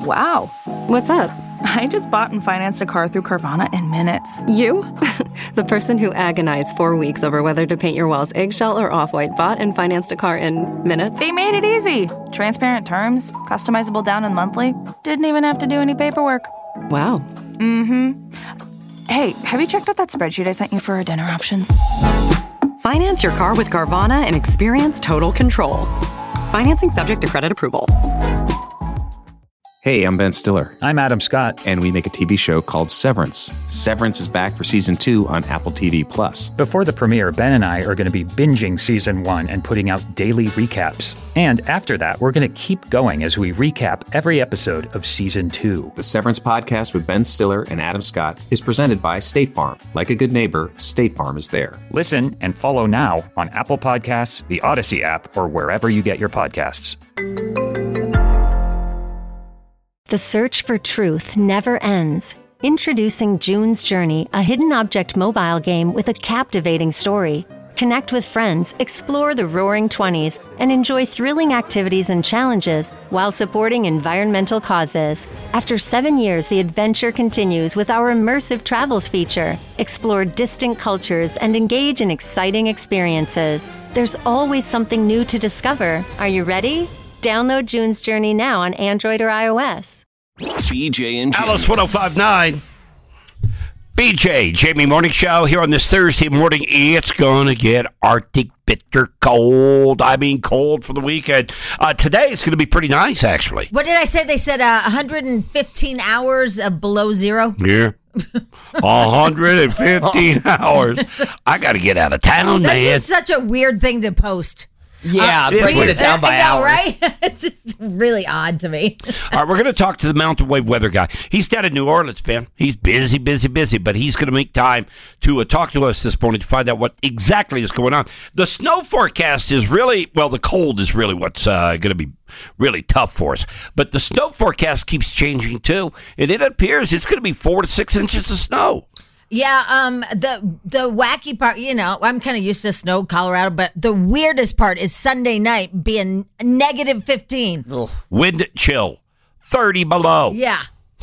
Wow. What's up? I just bought and financed a car through Carvana in minutes. You? The person who agonized 4 weeks over whether to paint your walls eggshell or off-white bought and financed a car in minutes? They made it easy. Transparent terms, customizable down and monthly. Didn't even have to do any paperwork. Wow. Mm-hmm. Hey, have you checked out that spreadsheet I sent you for our dinner options? Finance your car with Carvana and experience total control. Financing subject to credit approval. Hey, I'm Ben Stiller. I'm Adam Scott. And we make a TV show called Severance. Severance is back for season 2 on Apple TV+. Before the premiere, Ben and I are going to be binging season 1 and putting out daily recaps. And after that, we're going to keep going as we recap every episode of season 2. The Severance podcast with Ben Stiller and Adam Scott is presented by State Farm. Like a good neighbor, State Farm is there. Listen and follow now on Apple Podcasts, the Odyssey app, or wherever you get your podcasts. The search for truth never ends. Introducing June's Journey, a hidden object mobile game with a captivating story. Connect with friends, explore the roaring 20s, and enjoy thrilling activities and challenges while supporting environmental causes. After 7 years, the adventure continues with our immersive travels feature. Explore distant cultures and engage in exciting experiences. There's always something new to discover. Are you ready? Download June's Journey now on Android or iOS. BJ and Jamie. Alice 105.9. BJ, Jamie Morning Show here on this Thursday morning. It's going to get Arctic bitter cold. I mean, cold for the weekend. Today it's going to be pretty nice, actually. What did I say? They said 115 hours of below zero? Yeah. 115 hours. I got to get out of town, That's man. just such a weird thing to post. Yeah, breaking it down by hours. Right? It's just really odd to me. All right, we're going to talk to the Mountain Wave weather guy. He's down in New Orleans, man. He's busy, but he's going to make time to talk to us this morning to find out what exactly is going on. The snow forecast is really, well, the cold is really what's going to be really tough for us. But the snow forecast keeps changing, too, and it appears it's going to be 4 to 6 inches of snow. Yeah, the wacky part, I'm kind of used to snow, Colorado, but the weirdest part is Sunday night being negative 15. Ugh. Wind chill, 30 below. Yeah,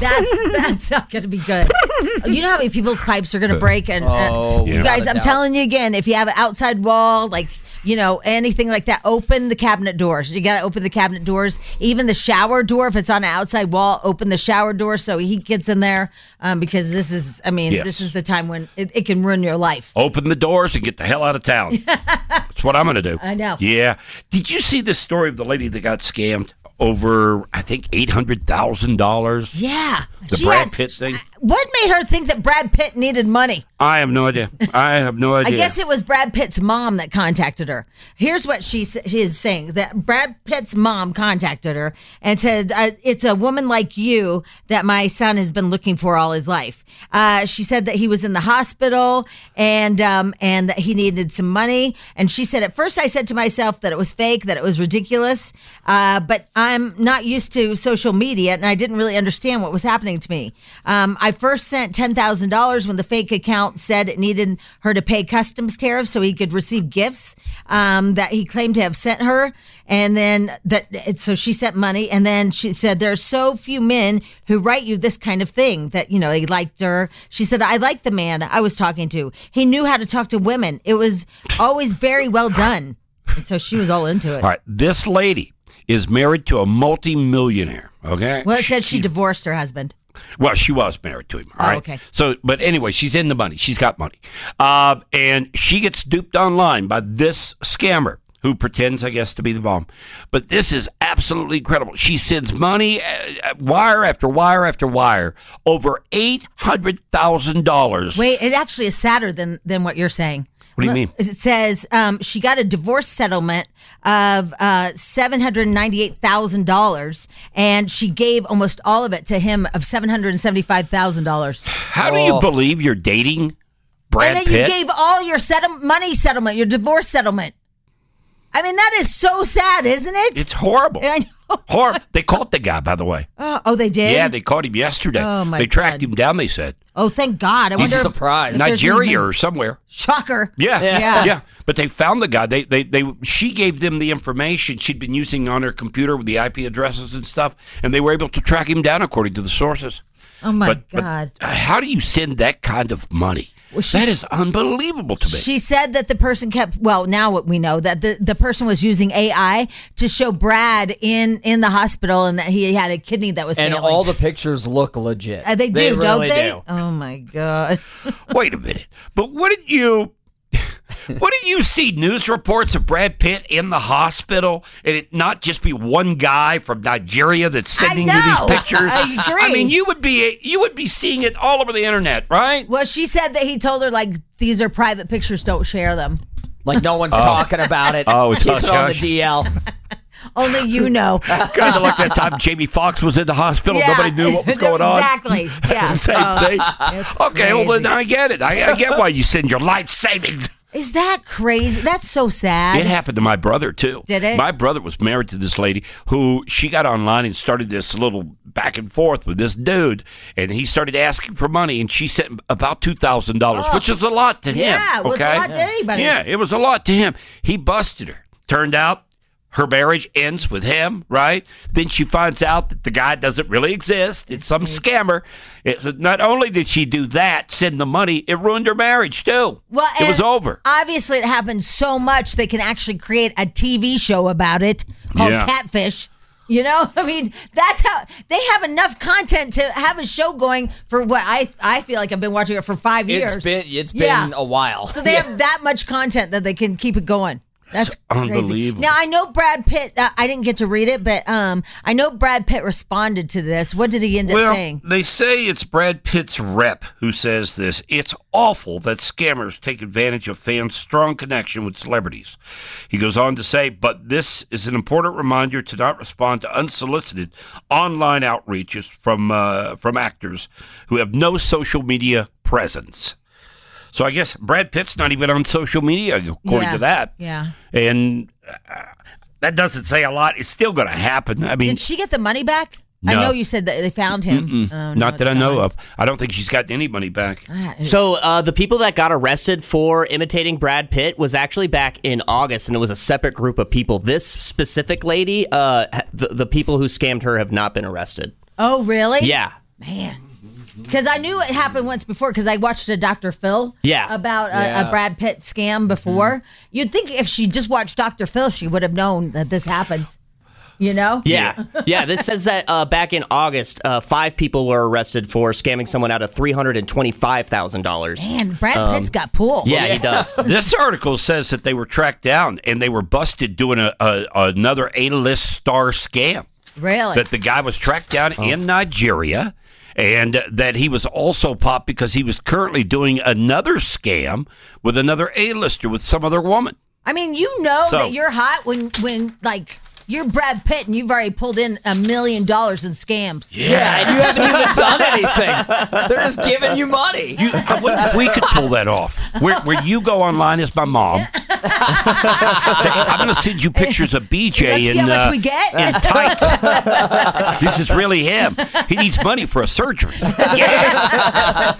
that's not going to be good. You know how many people's pipes are going to break? And you guys, I'm telling you again, if you have an outside wall, like, anything like that, open the cabinet doors. You got to open the cabinet doors. Even the shower door, if it's on an outside wall, open the shower door so heat gets in there because this is the time when it can ruin your life. Open the doors and get the hell out of town. That's what I'm going to do. I know. Yeah. Did you see the story of the lady that got scammed over, I think, $800,000? Yeah. The Brad Pitt thing? What made her think that Brad Pitt needed money? I have no idea. I guess it was Brad Pitt's mom that contacted her. Here's what she is saying, that Brad Pitt's mom contacted her and said, it's a woman like you that my son has been looking for all his life. She said that he was in the hospital and that he needed some money. And she said, at first I said to myself that it was fake, that it was ridiculous, but I'm not used to social media and I didn't really understand what was happening to me. I first sent $10,000 when the fake account said it needed her to pay customs tariffs so he could receive gifts that he claimed to have sent her. And then so she sent money. And then she said, there are so few men who write you this kind of thing that, they liked her. She said, I liked the man I was talking to. He knew how to talk to women. It was always very well done. And so she was all into it. All right. This lady is married to a multi-millionaire. Okay. Well, it said she divorced her husband. Well, she was married to him. All right. Okay. So, but anyway, she's in the money. She's got money. And she gets duped online by this scammer who pretends, I guess, to be the bomb. But this is absolutely incredible. She sends money, wire after wire after wire, over $800,000. Wait, it actually is sadder than what you're saying. What do you mean? It says she got a divorce settlement of $798,000, and she gave almost all of it to him of $775,000. How do you believe you're dating Brad Pitt? And then you gave all your money settlement, your divorce settlement. I mean, that is so sad, isn't it? It's horrible. I know. Horrible. They caught the guy, by the way. Oh, they did? Yeah, they caught him yesterday. Oh, my They tracked God. him down, they said. Oh, thank God! I wonder. I'm surprised. Nigeria or somewhere. Shocker. Yeah. But they found the guy. She gave them the information she'd been using on her computer with the IP addresses and stuff, and they were able to track him down according to the sources. Oh my God! But how do you send that kind of money? Well, that is unbelievable to me. She said that the person kept. Well, now what we know that the person was using AI to show Brad in the hospital, and that he had a kidney that was and failing. all the pictures look legit. They do, they don't really they? do. Oh my God! Wait a minute, but what did you see news reports of Brad Pitt in the hospital, and it not just be one guy from Nigeria that's sending you these pictures? I agree. I mean, you would be seeing it all over the internet, right? Well, she said that he told her like these are private pictures, don't share them. Like no one's talking about it. Oh, it's keep hush, it on the hush. DL. Only you know. Kind of like that time Jamie Foxx was in the hospital. Yeah. Nobody knew what was going on. Exactly. Yeah. It's the same thing. It's Okay, well crazy. then I get it. I get why you send your life savings. Is that crazy? That's so sad. It happened to my brother, too. Did it? My brother was married to this lady who she got online and started this little back and forth with this dude. And he started asking for money, and she sent about $2,000, which is a lot to him. Yeah, well, it's a lot to anybody. Yeah, it was a lot to him. He busted her. Turned out her marriage ends with him, right? Then she finds out that the guy doesn't really exist. It's some scammer. Not only did she do that, send the money, it ruined her marriage, too. Well, it was over. Obviously, it happened so much they can actually create a TV show about it called Catfish. You know, I mean, that's how they have enough content to have a show going for what I feel like I've been watching it for 5 years. It's been a while. So they have that much content that they can keep it going. That's crazy. Unbelievable. Now, I know Brad Pitt, I didn't get to read it, but I know Brad Pitt responded to this. What did he end up saying? They say it's Brad Pitt's rep who says this. It's awful that scammers take advantage of fans' strong connection with celebrities. He goes on to say, but this is an important reminder to not respond to unsolicited online outreaches from actors who have no social media presence. So I guess Brad Pitt's not even on social media, according to that. Yeah. And that doesn't say a lot. It's still going to happen. I mean, Did she get the money back? No. I know you said that they found him. Oh, not that I know of. I don't think she's gotten any money back. So the people that got arrested for imitating Brad Pitt was actually back in August, and it was a separate group of people. This specific lady, the people who scammed her have not been arrested. Oh, really? Yeah. Man. Because I knew it happened once before because I watched a Dr. Phil about a Brad Pitt scam before. Mm-hmm. You'd think if she just watched Dr. Phil, she would have known that this happens. You know? Yeah. Yeah, this says that back in August, 5 people were arrested for scamming someone out of $325,000. Man, Brad Pitt's got pulled. Yeah, he does. This article says that they were tracked down and they were busted doing another A-list star scam. Really? That the guy was tracked down in Nigeria. And that he was also popped because he was currently doing another scam with another A-lister with some other woman. I mean, you know that you're hot when like you're Brad Pitt and you've already pulled in $1 million in scams. Yeah, and you haven't even done anything. They're just giving you money. We could pull that off. Where you go online as my mom. Say, I'm going to send you pictures of BJ Let's see how much we get. in tights. This is really him. He needs money for a surgery. Yeah.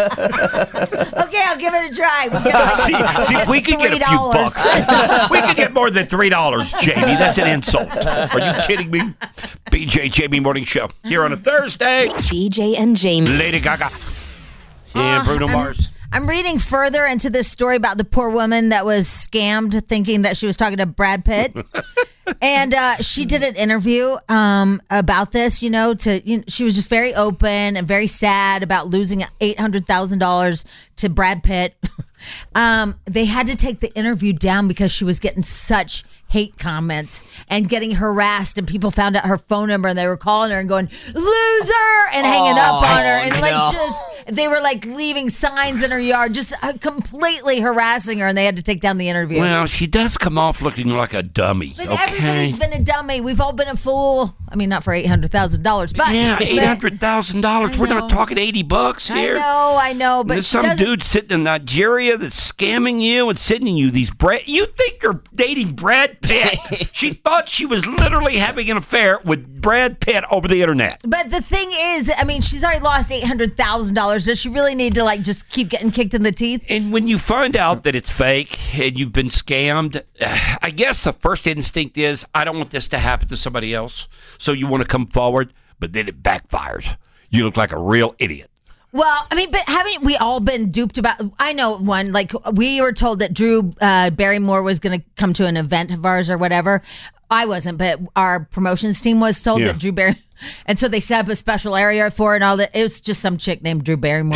Okay, I'll give it a try. See if we could get a few bucks. We could get more than $3, Jamie. That's an insult. Are you kidding me? BJ Jamie Morning Show here on a Thursday. BJ and Jamie. Lady Gaga and Bruno Mars. I'm reading further into this story about the poor woman that was scammed thinking that she was talking to Brad Pitt. And she did an interview about this, she was just very open and very sad about losing $800,000 to Brad Pitt. They had to take the interview down because she was getting such hate comments and getting harassed, and people found out her phone number and they were calling her and going, loser, and hanging up on her. And they were like leaving signs in her yard, just completely harassing her, and they had to take down the interview. Well, she does come off looking like a dummy. But everybody's been a dummy. We've all been a fool. I mean, not for $800,000, but yeah, $800,000. We're not talking $80 here. I know, but there's some dude sitting in Nigeria that's scamming you and sending you these You think you're dating Brad Pitt? She thought she was literally having an affair with Brad Pitt over the internet. But the thing is, I mean, she's already lost $800,000 Does she really need to just keep getting kicked in the teeth? And when you find out that it's fake and you've been scammed, I guess the first instinct is, I don't want this to happen to somebody else. So you want to come forward, but then it backfires. You look like a real idiot. Well, I mean, but haven't we all been duped about? I know one. We were told that Drew Barrymore was going to come to an event of ours or whatever. I wasn't, but our promotions team was told that Drew Barrymore. And so they set up a special area for it and all that. It was just some chick named Drew Barrymore.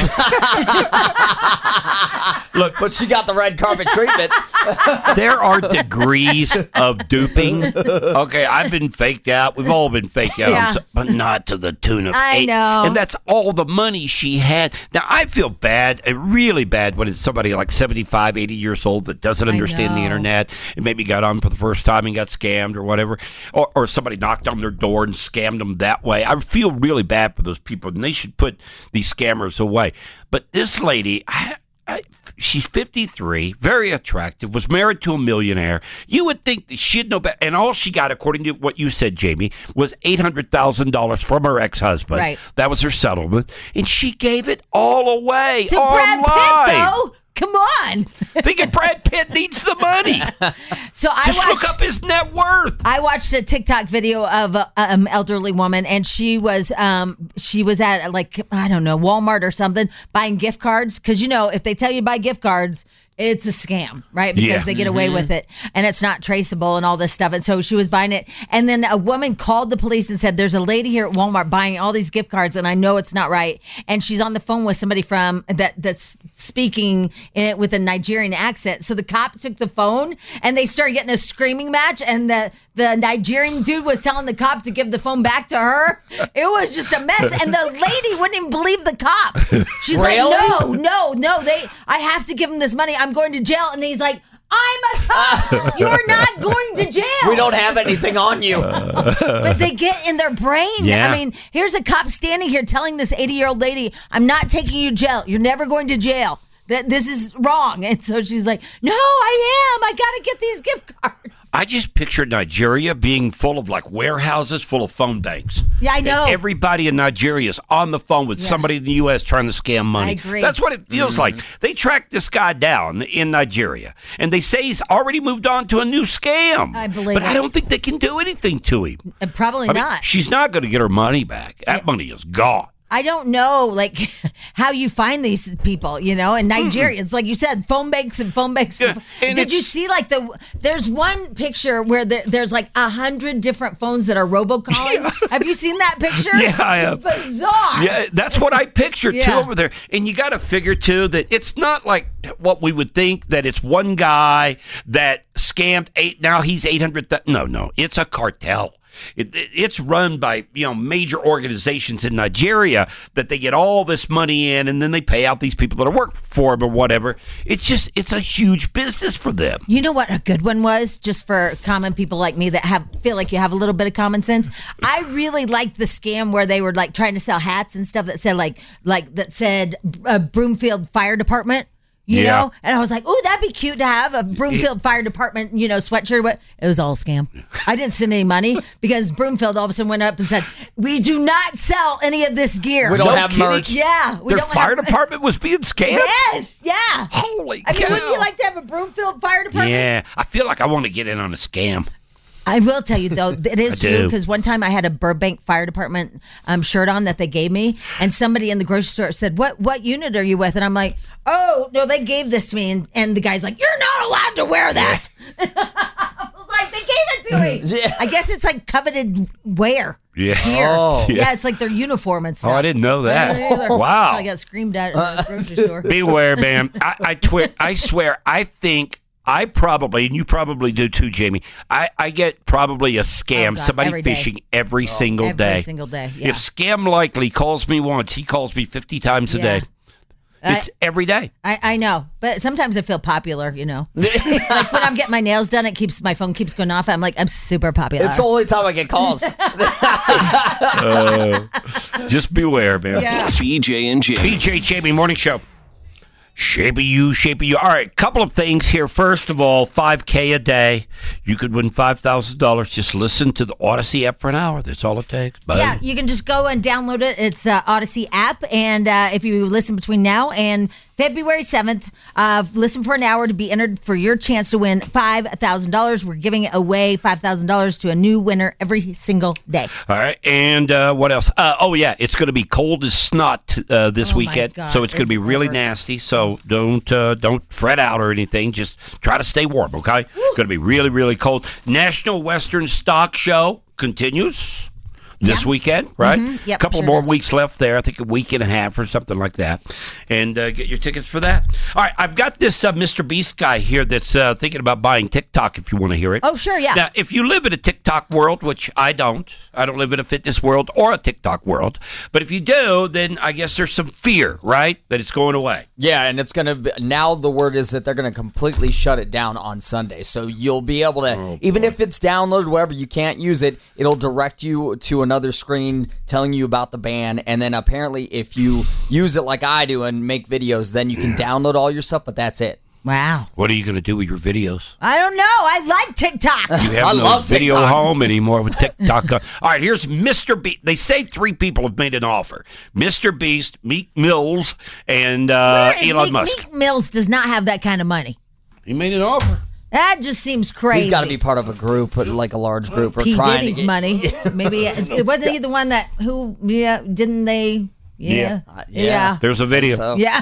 Look, but she got the red carpet treatment. There are degrees of duping. Okay, I've been faked out. We've all been faked out, but not to the tune of I 8. know. And that's all the money she had. Now, I feel bad, really bad, when it's somebody like 75, 80 years old that doesn't understand the internet and maybe got on for the first time and got scammed or whatever, or somebody knocked on their door and scammed them that way. I feel really bad for those people, and they should put these scammers away. But this lady, she's 53, very attractive, was married to a millionaire. You would think that she'd know better. And all she got, according to what you said, Jamie, was $800,000 from her ex-husband. Right. That was her settlement. And she gave it all away to online. Brad Pitt, though. Come on. Thinking Brad Pitt needs the money. So Just look up his net worth. I watched a TikTok video of an elderly woman, and she was at Walmart or something buying gift cards, because if they tell you to buy gift cards, it's a scam, right? Because they get away with it, and it's not traceable and all this stuff. And so she was buying it, and then a woman called the police and said, "There's a lady here at Walmart buying all these gift cards, and I know it's not right." And she's on the phone with somebody from that's speaking it with a Nigerian accent. So the cop took the phone, and they started getting a screaming match. And the Nigerian dude was telling the cop to give the phone back to her. It was just a mess, and the lady wouldn't even believe the cop. She's like, "No, I have to give him this money. I'm going to jail." And he's like, "I'm a cop. You're not going to jail. We don't have anything on you." But they get in their brain. Yeah. I mean, here's a cop standing here telling this 80-year-old lady, "I'm not taking you to jail. You're never going to jail. That this is wrong." And so she's like, "No, I am. I got to get these gift cards." I just pictured Nigeria being full of warehouses full of phone banks. Yeah, I know. And everybody in Nigeria is on the phone with somebody in the U.S. trying to scam money. I agree. That's what it feels like. They tracked this guy down in Nigeria, and they say he's already moved on to a new scam. I believe But it. I don't think they can do anything to him. Probably I mean, not. she's not going to get her money back. That money is gone. I don't know, how you find these people, in Nigeria. It's like you said, phone banks and phone banks. Yeah, and Did you see, there's one picture where there's 100 different phones that are robocalling. Yeah. Have you seen that picture? Yeah, I have. It's bizarre. Yeah, that's what I picture too Yeah. over there. And you got to figure too that it's not like what we would think, that it's one guy that scammed now he's 800. No, it's a cartel. It's run by major organizations in Nigeria that they get all this money in, and then they pay out these people that are working for them or whatever. It's a huge business for them. You know what a good one was, just for common people like me that feel like you have a little bit of common sense? I really liked the scam where they were trying to sell hats and stuff that said that said Broomfield Fire Department. You know? And I was like, "Ooh, that'd be cute to have a Broomfield Fire Department, sweatshirt." But it was all a scam. I didn't send any money because Broomfield all of a sudden went up and said, "We do not sell any of this gear. We don't have merch." Yeah. Their fire department was being scammed? Yes. Yeah. Holy I mean, cow. wouldn't you like to have a Broomfield Fire Department? Yeah, I feel like I want to get in on a scam. I will tell you, though, it is I true, do. because one time I had a Burbank Fire Department shirt on that they gave me, and somebody in the grocery store said, what unit are you with? And I'm like, "Oh, no, they gave this to me." And the guy's like, "You're not allowed to wear that." I was like, "They gave it to me." Yeah. I guess it's coveted wear. Yeah. Here. Oh. Yeah, it's like their uniform and stuff. Oh, I didn't know that. Wow. So I got screamed at in the grocery store. Beware, man. I swear, I think I probably, and you probably do too, Jamie, I get probably a scam, Oh, God, somebody every day. phishing every single day. Every single day, yeah. If Scam Likely calls me once, he calls me 50 times a Yeah. day. It's every day. I know, but sometimes I feel popular, Like when I'm getting my nails done, my phone keeps going off. I'm like, I'm super popular. It's the only time I get calls. Just beware, man. Yeah. BJ and Jamie. BJ Jamie Morning Show. Shape of you. All right, couple of things here. First of all, $5K a day. You could win $5,000. Just listen to the Odyssey app for an hour. That's all it takes. Bye. Yeah, you can just go and download it. It's the Odyssey app. And if you listen between now and February 7th, listen for an hour to be entered for your chance to win $5,000. We're giving away $5,000 to a new winner every single day. All right, and what else? It's going to be cold as snot this weekend, God, so it's going to be really nasty. So don't fret out or anything. Just try to stay warm, okay? It's going to be really, really cold. National Western Stock Show continues this weekend, right? Mm-hmm. Yep, couple more weeks left there. I think a week and a half or something like that. And get your tickets for that. All right, I've got this Mr. Beast guy here that's thinking about buying TikTok if you want to hear it. Oh, sure, yeah. Now, if you live in a TikTok world, which I don't live in a fitness world or a TikTok world. But if you do, then I guess there's some fear, right, that it's going away. Yeah, and it's going to be, now the word is that they're going to completely shut it down on Sunday. So you'll be able to, even if it's downloaded, wherever you can't use it, it'll direct you to another screen telling you about the ban. And then apparently if you use it like I do and make videos, then you can download all your stuff, but that's it. Wow. What are you going to do with your videos? I don't know. I like TikTok. You have no video home anymore with TikTok. All right, here's Mr. Beast. They say 3 people have made an offer. Mr. Beast, Meek Mills, and Elon Musk. Meek Mills does not have that kind of money. He made an offer. That just seems crazy. He's got to be part of a group, like a large group, or P. trying Diddy's to get money. Maybe it wasn't he the one that didn't they? Yeah. There's a video. So. Yeah.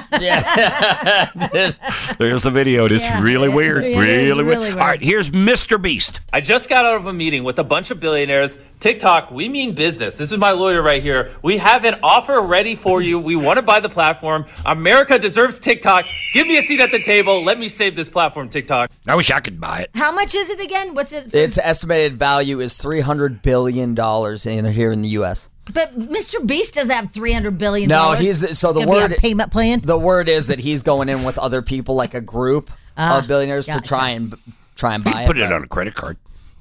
There's a video. It's really weird. Really weird. All right, here's Mr. Beast. I just got out of a meeting with a bunch of billionaires. TikTok, we mean business. This is my lawyer right here. We have an offer ready for you. We want to buy the platform. America deserves TikTok. Give me a seat at the table. Let me save this platform, TikTok. I wish I could buy it. How much is it again? What's it? Its estimated value is $300 billion here in the U.S. But Mr. Beast doesn't have $300 billion. No, the word be a payment plan. The word is that he's going in with other people, like a group of billionaires, to try and buy it. Put it on a credit card.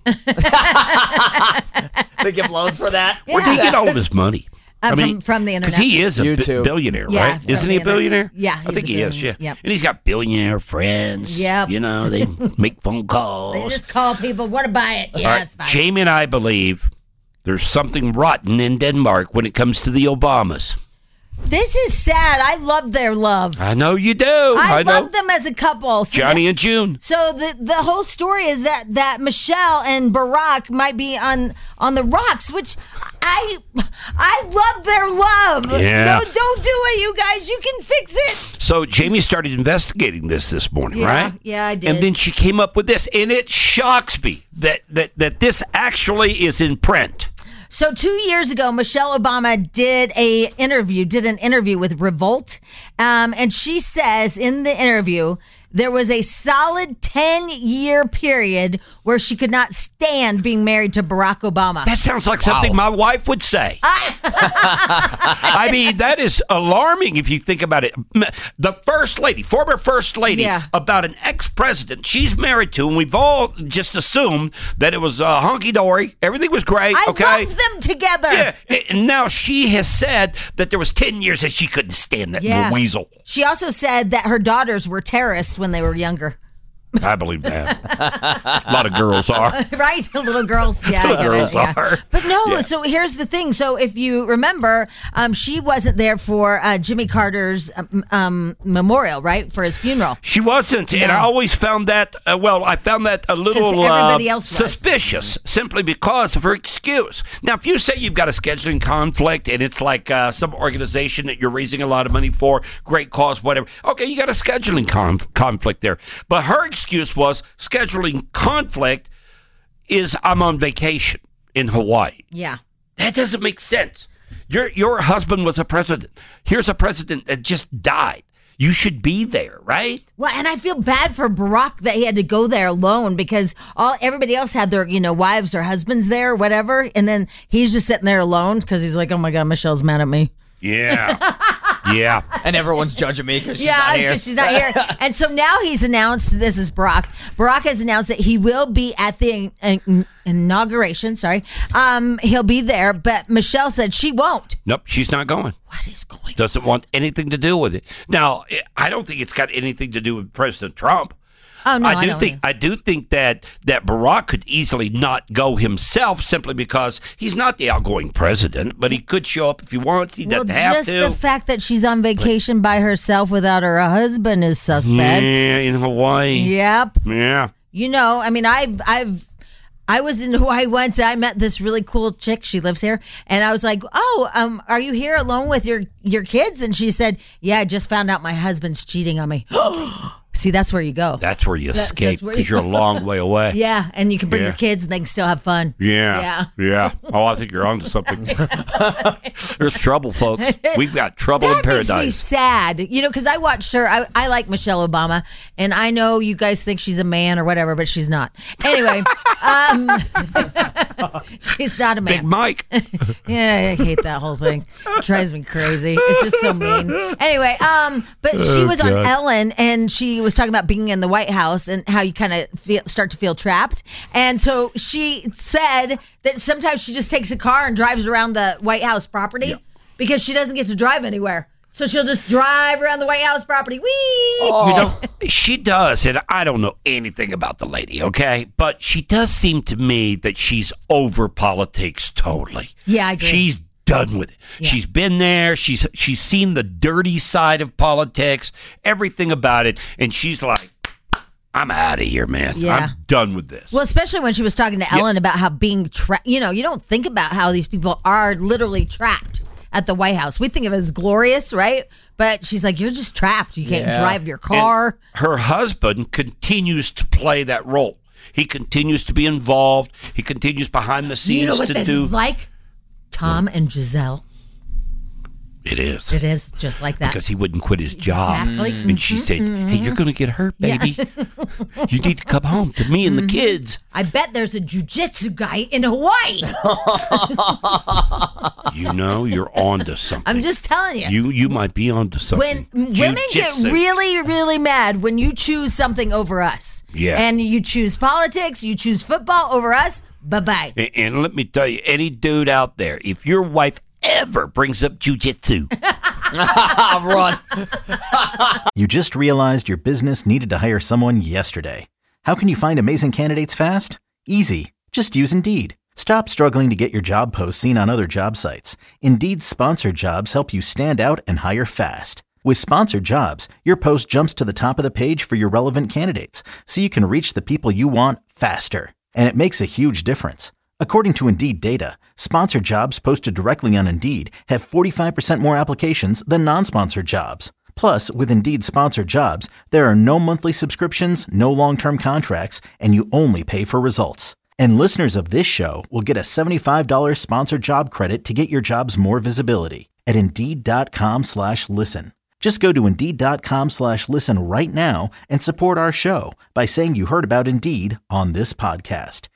They give loans for that. Yeah. Where did he get all this money? From the internet. Because he is a billionaire, right? Isn't he a billionaire? Yeah. I think he is, yeah. Yep. And he's got billionaire friends. Yep. You know, they make phone calls. They just call people, want to buy it. Yeah, it's fine. Jamie and I believe there's something rotten in Denmark when it comes to the Obamas. This is sad. I love their love. I know you do. I love them as a couple. So Johnny and June. So the whole story is that Michelle and Barack might be on the rocks, which I love their love. Yeah. No, don't do it, you guys. You can fix it. So Jamie started investigating this morning, right? Yeah, I did. And then she came up with this, and it shocks me that this actually is in print. So 2 years ago, Michelle Obama did an interview with Revolt, and she says in the interview there was a solid 10-year period where she could not stand being married to Barack Obama. That sounds like something my wife would say. I mean, that is alarming if you think about it. The former first lady, about an ex-president she's married to, and we've all just assumed that it was hunky-dory. Everything was great, okay? I love them together. Yeah, and now she has said that there was 10 years that she couldn't stand that weasel. She also said that her daughters were terrorists when they were younger. I believe that. A lot of girls are. Right? Little girls. Yeah. Little girls are. But no, so here's the thing. So if you remember, she wasn't there for Jimmy Carter's memorial, right? For his funeral. She wasn't. No. And I always found that, I found that a little suspicious, simply because of her excuse. Now, if you say you've got a scheduling conflict and it's like some organization that you're raising a lot of money for, great cause, whatever. Okay, you got a scheduling conflict there. But her excuse was scheduling conflict is I'm on vacation in Hawaii. Yeah. That doesn't make sense. Your husband was a president. Here's a president that just died. You should be there, right? Well, and I feel bad for Barack that he had to go there alone because everybody else had their, wives or husbands there or whatever. And then he's just sitting there alone because he's like, oh my God, Michelle's mad at me. Yeah. Yeah. And everyone's judging me because she's not here. She's not here. And so now he's announced, this is Barack. Barack has announced that he will be at the inauguration. He'll be there, but Michelle said she won't. Nope, she's not going. What is going on? Doesn't want anything to do with it. Now, I don't think it's got anything to do with President Trump. Oh no, I do think that Barack could easily not go himself simply because he's not the outgoing president, but he could show up if he wants. He doesn't have just to. the fact that she's on vacation by herself without her husband is suspect. Yeah, in Hawaii. Yep. Yeah. You know, I mean, I was in Hawaii once. I met this really cool chick. She lives here, and I was like, "Oh, are you here alone with your kids?" And she said, "Yeah, I just found out my husband's cheating on me." See, that's where you go. That's where you escape because you're a long way away. Yeah, and you can bring your kids and they can still have fun. Yeah. Oh, I think you're onto something. There's trouble, folks. We've got trouble in paradise. That makes me sad, you know, because I watched her. I like Michelle Obama, and I know you guys think she's a man or whatever, but she's not. Anyway, she's not a man. Big Mike. Yeah, I hate that whole thing. It drives me crazy. It's just so mean. Anyway, but she was on Ellen, and she was talking about being in the White House and how you kind of start to feel trapped. And so she said that sometimes she just takes a car and drives around the White House property because she doesn't get to drive anywhere. So she'll just drive around the White House property. Whee! You know, she does, and I don't know anything about the lady, okay? But she does seem to me that she's over politics totally. Yeah, I agree. She's done with it. Yeah. She's been there. She's seen the dirty side of politics, everything about it, and she's like, I'm out of here, man. Yeah. I'm done with this. Well, especially when she was talking to Ellen about how being trapped, you know, you don't think about how these people are literally trapped at the White House. We think of it as glorious, right? But she's like, you're just trapped. You can't drive your car. And her husband continues to play that role. He continues to be involved. He continues behind the scenes you know what to this do. Is like Tom and Giselle. It is. It is just like that. Because he wouldn't quit his job. Exactly. And she said, hey, you're going to get hurt, baby. Yeah. You need to come home to me and the kids. I bet there's a jiu-jitsu guy in Hawaii. You know, you're on to something. I'm just telling you. You might be on to something. When women get really, really mad when you choose something over us. Yeah. And you choose politics, you choose football over us, bye-bye. And let me tell you, any dude out there, if your wife ever brings up jiu-jitsu, run. You just realized your business needed to hire someone yesterday. How can you find amazing candidates fast? Easy. Just use Indeed. Stop struggling to get your job posts seen on other job sites. Indeed's sponsored jobs help you stand out and hire fast. With sponsored jobs, your post jumps to the top of the page for your relevant candidates, so you can reach the people you want faster. And it makes a huge difference. According to Indeed data, sponsored jobs posted directly on Indeed have 45% more applications than non-sponsored jobs. Plus, with Indeed sponsored jobs, there are no monthly subscriptions, no long-term contracts, and you only pay for results. And listeners of this show will get a $75 sponsored job credit to get your jobs more visibility at Indeed.com/listen. Just go to Indeed.com/listen right now and support our show by saying you heard about Indeed on this podcast.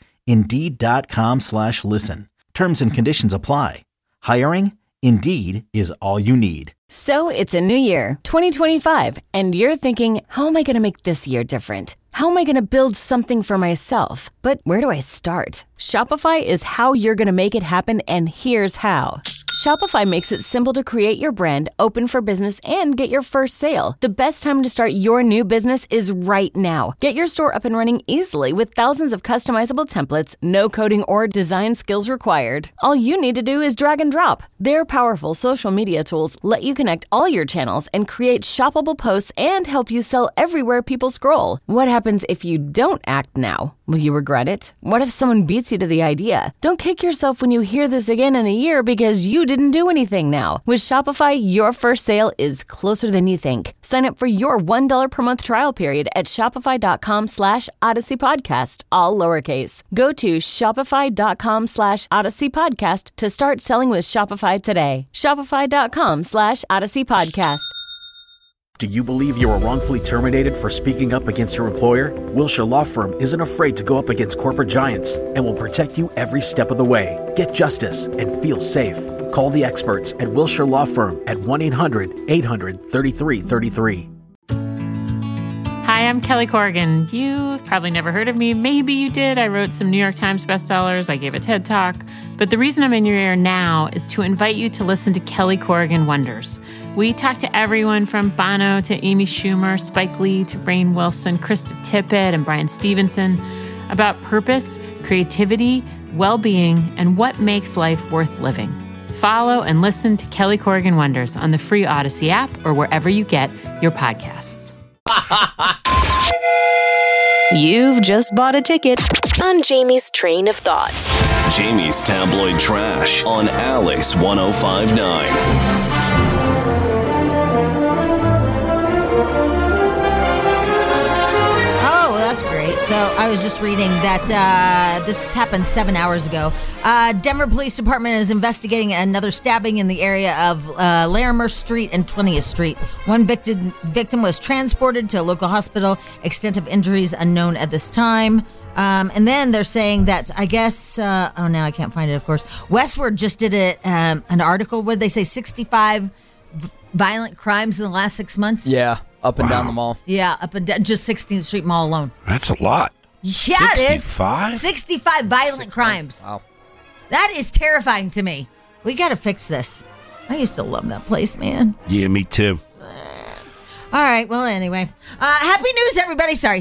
Indeed.com/listen. Terms and conditions apply. Hiring? Indeed is all you need. So it's a new year, 2025, and you're thinking, how am I going to make this year different? How am I going to build something for myself? But where do I start? Shopify is how you're going to make it happen, and here's how. Shopify makes it simple to create your brand, open for business, and get your first sale. The best time to start your new business is right now. Get your store up and running easily with thousands of customizable templates, no coding or design skills required. All you need to do is drag and drop. Their powerful social media tools let you connect all your channels and create shoppable posts and help you sell everywhere people scroll. What happens if you don't act now? Will you regret it? What if someone beats you to the idea? Don't kick yourself when you hear this again in a year because you didn't do anything now. With Shopify, your first sale is closer than you think. Sign up for your $1 per month trial period at shopify.com/Odyssey Podcast, all lowercase. Go to shopify.com/Odyssey Podcast to start selling with Shopify today. Shopify.com/Odyssey Podcast. Do you believe you were wrongfully terminated for speaking up against your employer? Wilshire Law Firm isn't afraid to go up against corporate giants and will protect you every step of the way. Get justice and feel safe. Call the experts at Wilshire Law Firm at 1-800-800-3333. Hi, I'm Kelly Corrigan. You've probably never heard of me. Maybe you did. I wrote some New York Times bestsellers. I gave a TED Talk. But the reason I'm in your ear now is to invite you to listen to Kelly Corrigan Wonders. We talk to everyone from Bono to Amy Schumer, Spike Lee to Rainn Wilson, Krista Tippett, and Brian Stevenson about purpose, creativity, well-being, and what makes life worth living. Follow and listen to Kelly Corrigan Wonders on the free Odyssey app or wherever you get your podcasts. You've just bought a ticket on Jamie's Train of Thought. Jamie's Tabloid Trash on Alice 105.9. That's great. So I was just reading that this happened 7 hours ago. Denver Police Department is investigating another stabbing in the area of Larimer Street and 20th Street. One victim was transported to a local hospital. Extent of injuries unknown at this time. And then they're saying that, I guess, now I can't find it, of course. Westward just did an article where they say 65 violent crimes in the last 6 months. Yeah. Up and down the mall. Yeah, up and down, just 16th Street Mall alone. That's a lot. Yeah, 65? It is. 65 violent crimes. Wow. That is terrifying to me. We got to fix this. I used to love that place, man. Yeah, me too. All right, well, anyway. Happy news, everybody. Sorry.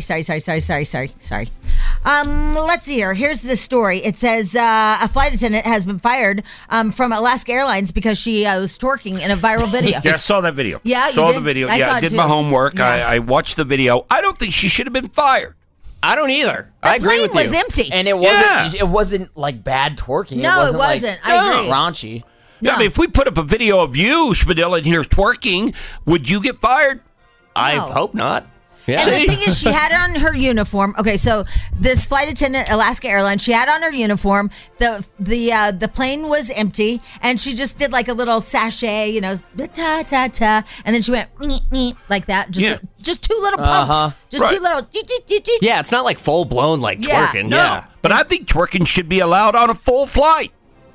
Let's see here. Here's the story. It says a flight attendant has been fired from Alaska Airlines because she was twerking in a viral video. Yeah, I saw that video. Yeah, you saw did? the video. I did my homework. Yeah. I watched the video. I don't think she should have been fired. I don't either. The I agree with plane was you. empty. And it wasn't like bad twerking. No, it wasn't. it wasn't. I agree. Raunchy. Yeah, I mean, if we put up a video of you, Spadilla, in here twerking, would you get fired? I hope not. Yeah. And the thing is, she had on her uniform. Okay, so this flight attendant, Alaska Airlines, she had on her uniform. The plane was empty, and she just did like a little sachet, ta ta ta, and then she went like that. Just two little pumps. Just two little. Yeah, it's not like full blown like twerking. No, Yeah. but I think twerking should be allowed on a full flight.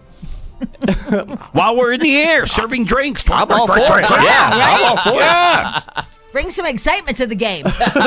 While we're in the air serving drinks. I'm all for it. I'm all for it. Bring some excitement to the game.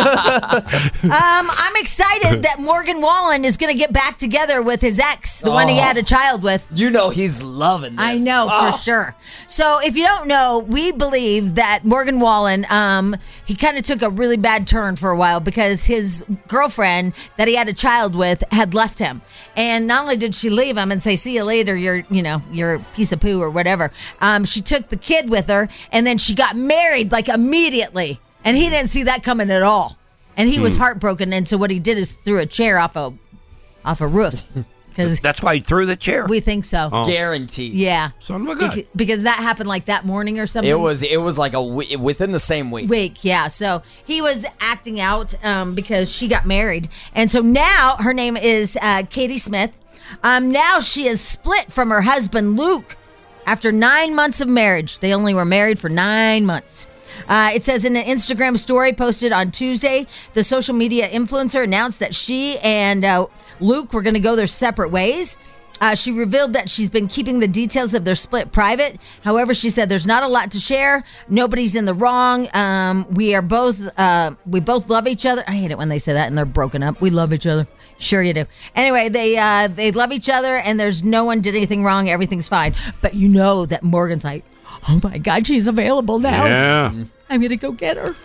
I'm excited that Morgan Wallen is going to get back together with his ex, the one he had a child with. You know he's loving this. I know, for sure. So if you don't know, we believe that Morgan Wallen, he kind of took a really bad turn for a while because his girlfriend that he had a child with had left him. And not only did she leave him and say, see you later, you're a piece of poo or whatever, she took the kid with her, and then she got married like immediately. And he didn't see that coming at all. And he was heartbroken. And so what he did is threw a chair off a roof. Because that's why he threw the chair. We think so. Guaranteed. Yeah. Son of a gun. Because that happened like that morning or something. It was like within the same week. Yeah. So he was acting out because she got married. And so now her name is Katie Smith. Now she is split from her husband, Luke, after 9 months of marriage. They only were married for 9 months. It says in an Instagram story posted on Tuesday, the social media influencer announced that she and Luke were going to go their separate ways. She revealed that she's been keeping the details of their split private. However, she said there's not a lot to share. Nobody's in the wrong. We both love each other. I hate it when they say that and they're broken up. We love each other. Sure you do. Anyway, they love each other and there's no one did anything wrong. Everything's fine. But you know that Morgan's like, oh my God, she's available now. Yeah. I'm going to go get her.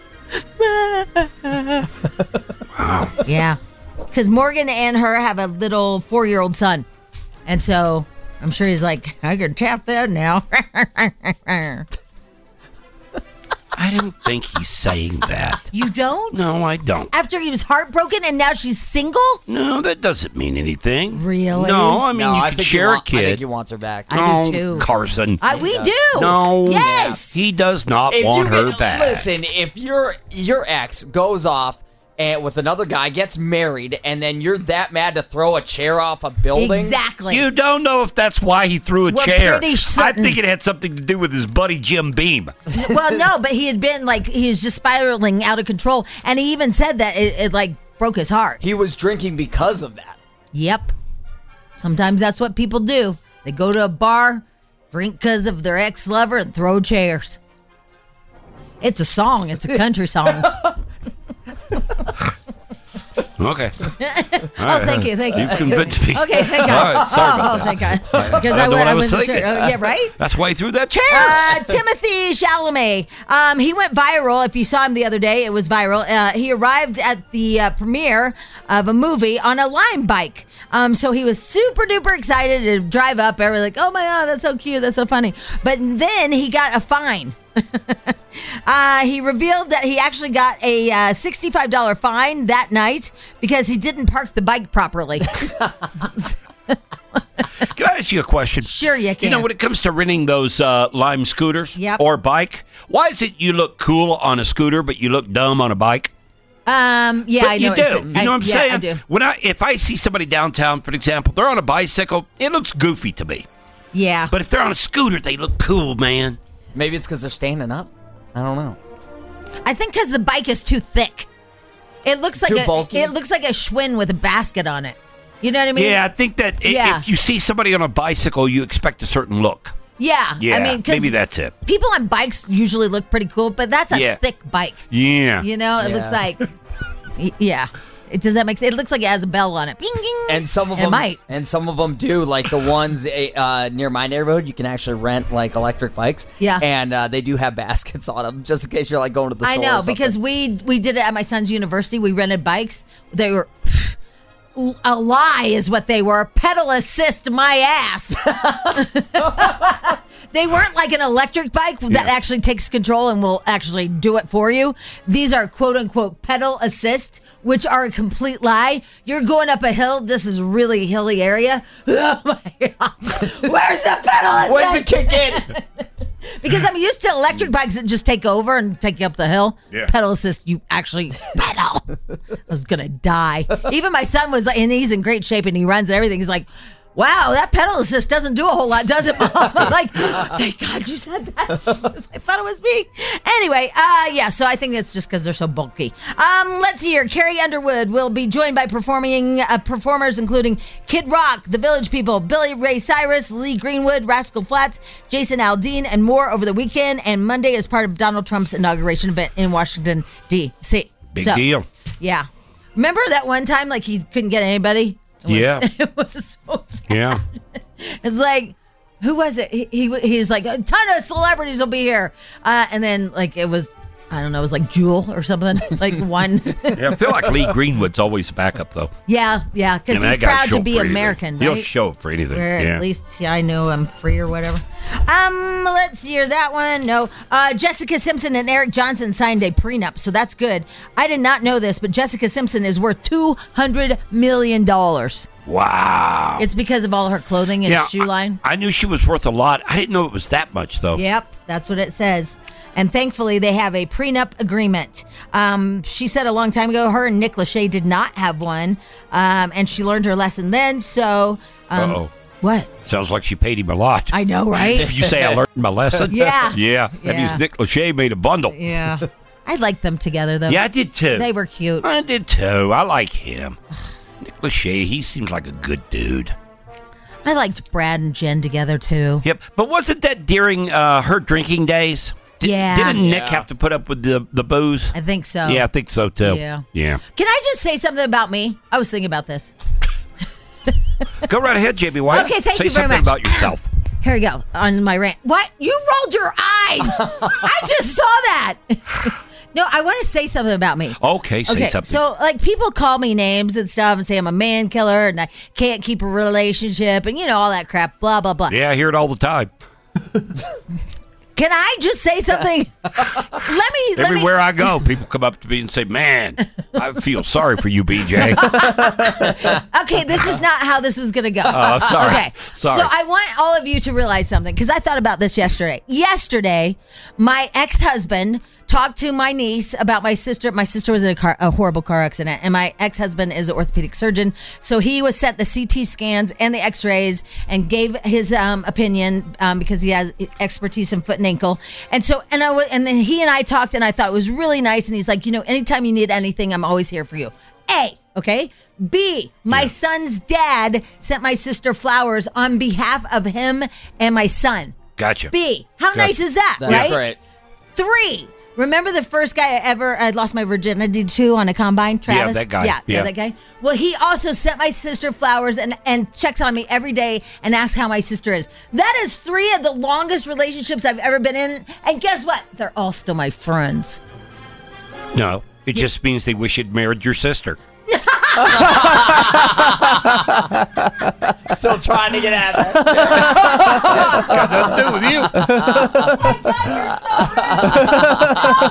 Wow. Yeah. Because Morgan and her have a little 4-year-old son. And so I'm sure he's like, I can tap that now. I don't think he's saying that. You don't? No, I don't. After he was heartbroken and now she's single? No, that doesn't mean anything. Really? No, I mean, you could share a kid. I think he wants her back. I do too. Carson. We do. No. Yes. He does not want her back. Listen, if your ex goes off and with another guy, gets married, and then you're that mad to throw a chair off a building? Exactly. You don't know if that's why he threw a chair. Pretty I certain. think it had something to do with his buddy Jim Beam. Well, no, but he had been he was just spiraling out of control. And he even said that it broke his heart. He was drinking because of that. Yep. Sometimes that's what people do. They go to a bar, drink because of their ex-lover, and throw chairs. It's a song. It's a country song. Okay. Thank you. You've convinced me. Okay, thank God. All right, sorry about thank that. God. Because I wasn't sure. Yeah, right? That's why he threw that chair. Timothy Chalamet. He went viral. If you saw him the other day, it was viral. He arrived at the premiere of a movie on a Lime bike. So he was super duper excited to drive up. Everybody like, oh my God, that's so cute. That's so funny. But then he got a fine. He revealed that he actually got a $65 fine that night because he didn't park the bike properly. Can I ask you a question? Sure, you can. You know, when it comes to renting those Lime scooters or bike, why is it you look cool on a scooter but you look dumb on a bike? Yeah, but I know. You do. You know what I'm saying? I do. If I see somebody downtown, for example, they're on a bicycle, it looks goofy to me. Yeah. But if they're on a scooter, they look cool, man. Maybe it's because they're standing up. I don't know. I think because the bike is too thick. It looks like bulky? It looks like a Schwinn with a basket on it. You know what I mean? Yeah, I think that if you see somebody on a bicycle, you expect a certain look. Yeah. Yeah, I mean, 'cause maybe that's it. people on bikes usually look pretty cool, but that's a thick bike. Yeah. You know, it looks like, yeah. Does that make sense? It looks like it has a bell on it. Bing, bing. And some of them do. Like the ones near my neighborhood, you can actually rent like electric bikes. Yeah. And they do have baskets on them, just in case you're like going to the store. I know, or something. because we did it at my son's university. We rented bikes. They were a lie is what they were. Pedal assist my ass. They weren't like an electric bike that actually takes control and will actually do it for you. These are quote unquote pedal assist, which are a complete lie. You're going up a hill. This is really hilly area. Oh my God. Where's the pedal assist? When's it kick in? Because I'm used to electric bikes that just take over and take you up the hill. Yeah. Pedal assist, you actually pedal. I was going to die. Even my son was, and he's in great shape and he runs and everything. He's like, wow, that pedal assist doesn't do a whole lot, does it, Mom? I'm like, thank God you said that. I thought it was me. Anyway, so I think that's just because they're so bulky. Let's see here. Carrie Underwood will be joined by performers including Kid Rock, The Village People, Billy Ray Cyrus, Lee Greenwood, Rascal Flatts, Jason Aldean, and more over the weekend and Monday as part of Donald Trump's inauguration event in Washington, D.C. Big deal. Yeah. Remember that one time, like, he couldn't get anybody? It was so sad. Yeah. It's like, who was it? He's like, a ton of celebrities will be here. And then, like, it was, I don't know, it was like Jewel or something. Like one. Yeah, I feel like Lee Greenwood's always a backup, though. Yeah, because he's proud to be American, right? He'll show up for anything. Or at least I know I'm free or whatever. Let's hear that one. No. Jessica Simpson and Eric Johnson signed a prenup, so that's good. I did not know this, but Jessica Simpson is worth $200 million. Wow. It's because of all her clothing and shoe line. I knew she was worth a lot. I didn't know it was that much, though. Yep, that's what it says. And thankfully, they have a prenup agreement. She said a long time ago, her and Nick Lachey did not have one, and she learned her lesson then. So, Uh-oh. What? Sounds like she paid him a lot. I know, right? If you say I learned my lesson. Yeah. Yeah. That means Nick Lachey made a bundle. Yeah. I liked them together, though. Yeah, I did too. They were cute. I did too. I like him. Nick Lachey, he seems like a good dude. I liked Brad and Jen together, too. Yep. But wasn't that during her drinking days? Didn't Nick have to put up with the booze? I think so. Yeah, I think so, too. Yeah. Yeah. Can I just say something about me? I was thinking about this. Go right ahead, JB White. Okay, thank Say you very something much. about yourself. Here we go on my rant. What? You rolled your eyes. I just saw that. No, I want to say something about me. Okay, say something. So, like, people call me names and stuff and say I'm a man killer and I can't keep a relationship and, you know, all that crap, blah, blah, blah. Yeah, I hear it all the time. Can I just say something? Everywhere I go, people come up to me and say, man, I feel sorry for you, BJ. Okay, this is not how this was going to go. Oh, sorry. Okay, Sorry. so I want all of you to realize something because I thought about this yesterday. Yesterday, my ex-husband talked to my niece about my sister. My sister was in a horrible car accident, and my ex-husband is an orthopedic surgeon. So he was sent the CT scans and the x-rays and gave his opinion because he has expertise in foot and ankle. And so, and then he and I talked, and I thought it was really nice. And he's like, you know, anytime you need anything, I'm always here for you. A, okay? B, my son's dad sent my sister flowers on behalf of him and my son. Gotcha. B, how nice is that, That's right? great. 3, remember the first guy I lost my virginity to on a combine? Travis? that guy. Yeah, that guy. Well, he also sent my sister flowers and checks on me every day and asks how my sister is. That is 3 of the longest relationships I've ever been in. And guess what? They're all still my friends. No, it just means they wish you'd married your sister. Still trying to get at it. Got nothing to do with you.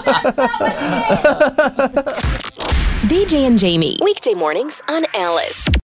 BJ and Jamie, weekday mornings on Alice.